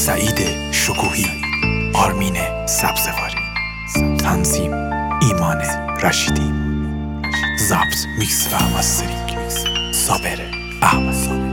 سعید شکوهی، آرمین سبزواری، تنظیم ایمان رشیدی، ضبط میکس و مسترینگ صابر احمد.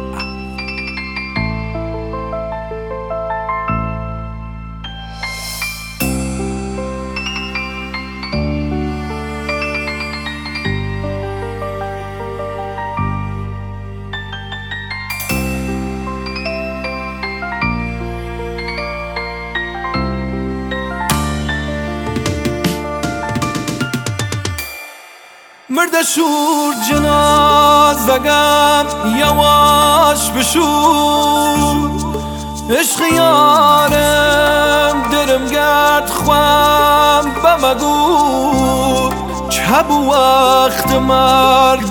مرد شور جنازگم یواش بشور، عشق یارم درم گرد خوام بمگور، چه بو وقت مرگ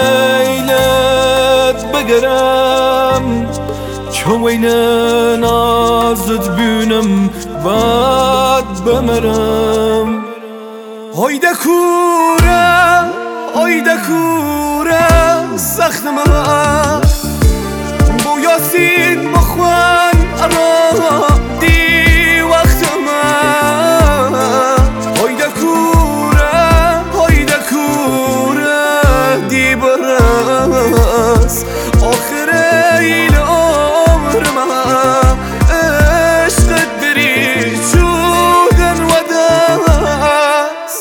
دسیلت بگرم، چو ویل نازت بینم بعد بمرم. هایده کوره هایده کوره سخت من بو یاسین بخوان ارا دی وقت من. هایده کوره دی برس آخر ایل عمر من، عشقت بری چودن و دست.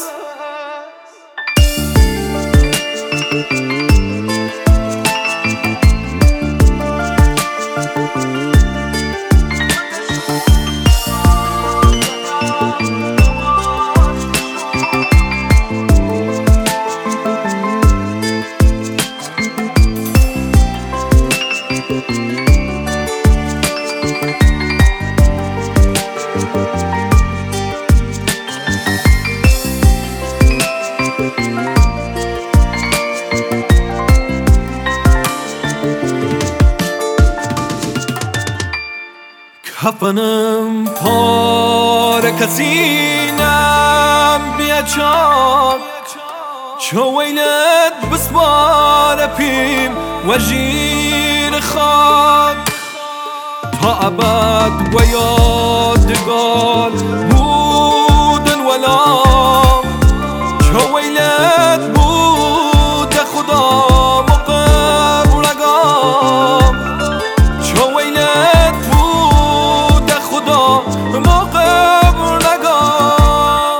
کفنم پاره کسینم بیا چاک، چو ویلت بسپار پیم و جیر خاک، تا ابد و یادگار بودن ولام، چو ویلت بود خدا مقبل نگام، چو ویلت بود خدا مقبل نگام.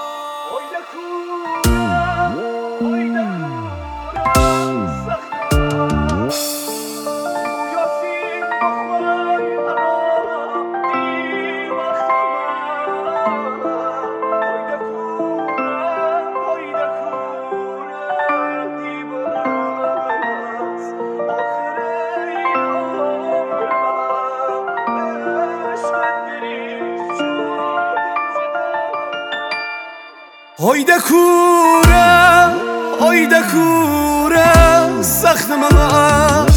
هایده کوره سخت من